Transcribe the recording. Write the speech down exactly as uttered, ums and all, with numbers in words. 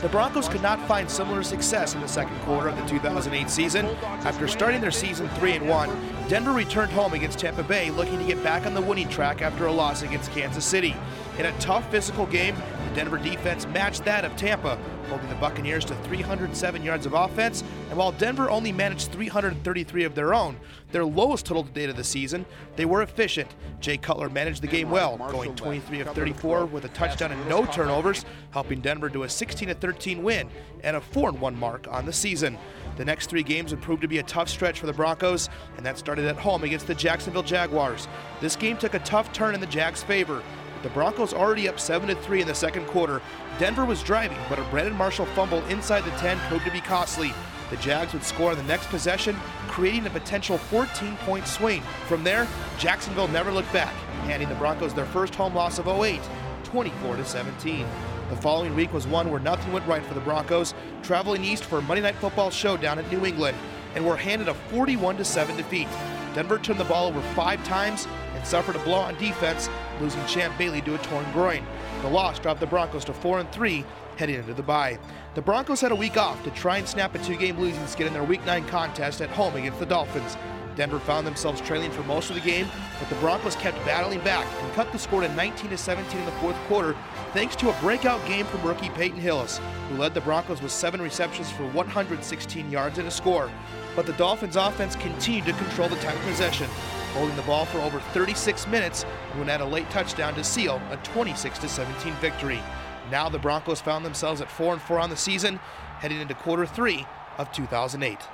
The Broncos could not find similar success in the second quarter of the two thousand eight season. After starting their season three and one, Denver returned home against Tampa Bay, looking to get back on the winning track after a loss against Kansas City. In a tough physical game, the Denver defense matched that of Tampa, holding the Buccaneers to three hundred seven yards of offense, and while Denver only managed three hundred thirty-three of their own, their lowest total to date of the season, they were efficient. Jay Cutler managed the game well, going twenty-three of thirty-four with a touchdown and no turnovers, helping Denver to a sixteen to thirteen win and a four and one mark on the season. The next three games would prove to be a tough stretch for the Broncos, and that started at home against the Jacksonville Jaguars. This game took a tough turn in the Jags' favor. The Broncos already up seven to three in the second quarter. Denver was driving, but a Brandon Marshall fumble inside the ten proved to be costly. The Jags would score on the next possession, creating a potential fourteen-point swing. From there, Jacksonville never looked back, handing the Broncos their first home loss of oh eight, twenty-four to seventeen. The following week was one where nothing went right for the Broncos, traveling east for a Monday Night Football showdown at New England, and were handed a forty-one to seven defeat. Denver turned the ball over five times and suffered a blow on defense, losing Champ Bailey to a torn groin. The loss dropped the Broncos to four and three heading into the bye. The Broncos had a week off to try and snap a two-game losing skid in their Week nine contest at home against the Dolphins. Denver found themselves trailing for most of the game, but the Broncos kept battling back and cut the score to nineteen to seventeen in the fourth quarter thanks to a breakout game from rookie Peyton Hillis, who led the Broncos with seven receptions for one hundred sixteen yards and a score. But the Dolphins offense continued to control the time of possession, holding the ball for over thirty-six minutes and would add a late touchdown to seal a twenty-six to seventeen victory. Now the Broncos found themselves at four and four on the season, heading into quarter three of two thousand eight.